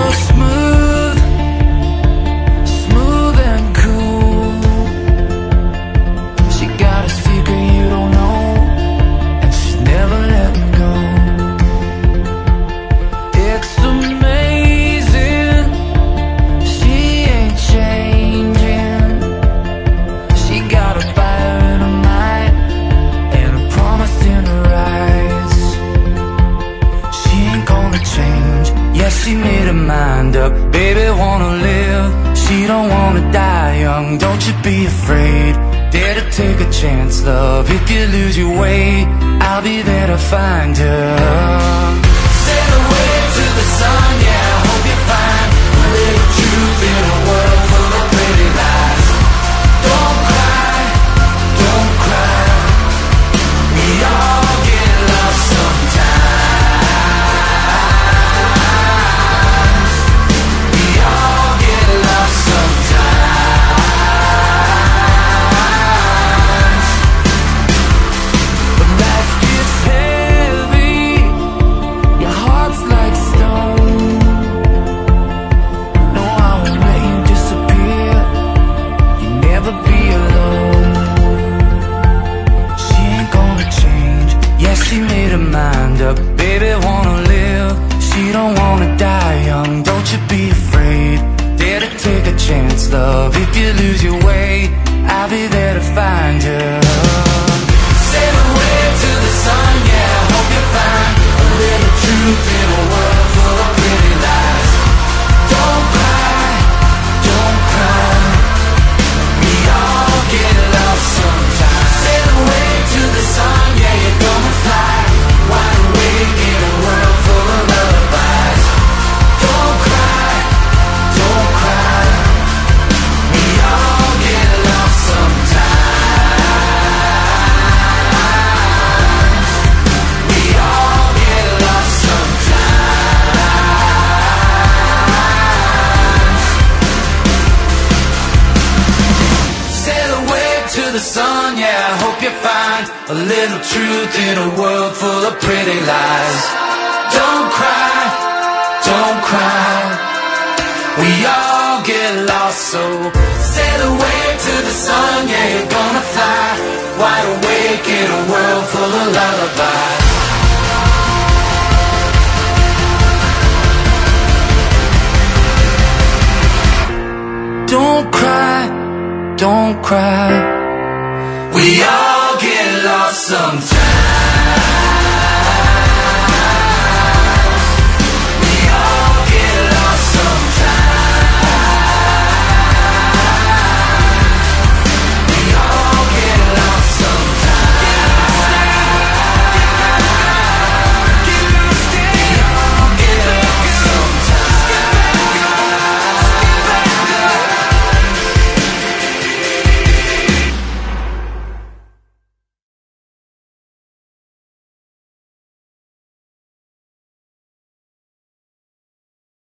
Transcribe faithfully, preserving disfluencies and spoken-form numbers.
smooth, smooth and cool. She got a secret you don't know, and she's never letting go. It's amazing, she ain't changing. She got a fire in her mind and a promise in her eyes. She ain't gonna change, yeah, she made her mind up. Baby wanna live, she don't wanna die young. Don't you be afraid, dare to take a chance, love. If you lose your way, I'll be there to find you. Sail away to the sun, yeah, I hope you find a little truth in a world full of pretty lies. Don't cry, don't cry, we all get lost sometimes. We all get lost sometimes. But life gets heavy, your heart's like stone. No, I won't let you disappear, you'll never be alone. She ain't gonna change, yeah, she made her mind up. Baby wanna live, she don't wanna die young. Don't you be afraid, dare to take a chance, love. If you lose your way, I'll be there to find you. Sail away to the sun, yeah, I hope you find a little truth in a world full of pretty lies. Don't cry, don't cry, we all get lost sometimes. Sail away to the sun, yeah, you're gonna fly wide awake in a world full of lullabies. Don't cry, don't cry, we all get lost sometimes. We all get lost sometimes. Sail away to the sun, yeah, I hope you find a little truth in a world full of pretty lies. Don't cry, don't cry, we all get lost, so sail away to the sun, yeah, you're gonna fly wide awake in a world full of lullabies. Don't cry, don't cry, we all get lost sometimes.